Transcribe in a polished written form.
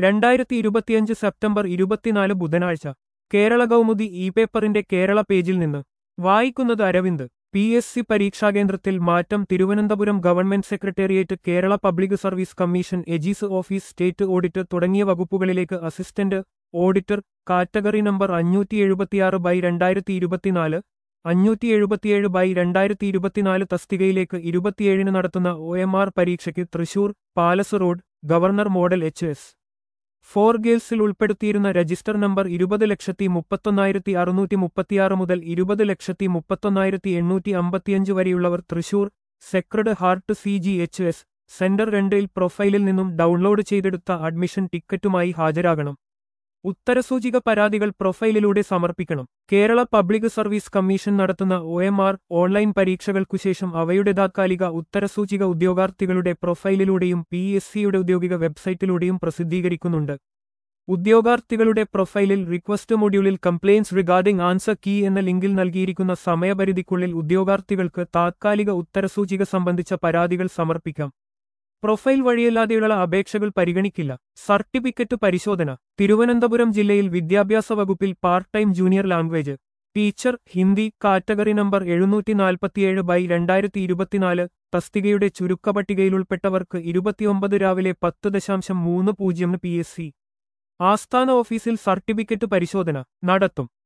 2025 September 24 ബുധനാഴ്ച Kerala Kaumudi E പേപ്പറിന്റെ കേരള പേജിൽ നിന്ന് വായിക്കുന്നത് അരവിന്ദ്. PSC പരീക്ഷാകേന്ദ്രത്തിൽ മാറ്റം. Thiruvananthapuram government secretariat, Kerala public service commission, AG's office, state audit തുടങ്ങിയ വകുപ്പുകളിലേക്ക് അസിസ്റ്റന്റ് ഓഡിറ്റർ കാറ്റഗറി നമ്പർ 576/2024, 577/2024 തസ്തികയിലേക്ക് 27-ന് നടത്തുന്ന OMR പരീക്ഷയ്ക്ക് Thrissur palace road governor model HS4 ഗേൾസിൽ ഉൾപ്പെടുത്തിയിരുന്ന രജിസ്റ്റർ നമ്പർ 20,31,636 മുതൽ 20,31,855 വരെയുള്ളവർ Thrissur sacred heart CGHS centre 2-ൽ പ്രൊഫൈലിൽ നിന്നും ഡൗൺലോഡ് ചെയ്തെടുത്ത അഡ്മിഷൻ ടിക്കറ്റുമായി ഹാജരാകണം. ഉത്തരസൂചിക പരാതികൾ പ്രൊഫൈലിലൂടെ സമർപ്പിക്കണം. കേരള പബ്ലിക് സർവീസ് കമ്മീഷൻ നടത്തുന്ന OMR ഓൺലൈൻ പരീക്ഷകൾക്കുശേഷം അവയുടെ താത്കാലിക ഉത്തരസൂചിക ഉദ്യോഗാർത്ഥികളുടെ പ്രൊഫൈലിലൂടെയും PSCയുടെ ഔദ്യോഗിക വെബ്സൈറ്റിലൂടെയും പ്രസിദ്ധീകരിക്കുന്നുണ്ട്. ഉദ്യോഗാർത്ഥികളുടെ പ്രൊഫൈലിൽ റിക്വസ്റ്റ് മൊഡ്യൂളിൽ കംപ്ലയിൻസ് റിഗാർഡിംഗ് ആൻസർ കീ എന്ന ലിങ്കിൽ നൽകിയിരിക്കുന്ന സമയപരിധിക്കുള്ളിൽ ഉദ്യോഗാർത്ഥികൾക്ക് താത്കാലിക ഉത്തരസൂചിക സംബന്ധിച്ച പരാതികൾ സമർപ്പിക്കാം. പ്രൊഫൈൽ വഴിയല്ലാതെയുള്ള അപേക്ഷകൾ പരിഗണിക്കില്ല. സർട്ടിഫിക്കറ്റ് പരിശോധന. തിരുവനന്തപുരം ജില്ലയിൽ വിദ്യാഭ്യാസ വകുപ്പിൽ part time junior language teacher Hindi category number 747/2024 തസ്തികയുടെ ചുരുക്കപട്ടികയിലുൾപ്പെട്ടവർക്ക് 29 രാവിലെ 10:30 PSC ആസ്ഥാന ഓഫീസിൽ സർട്ടിഫിക്കറ്റ് പരിശോധന നടത്തും.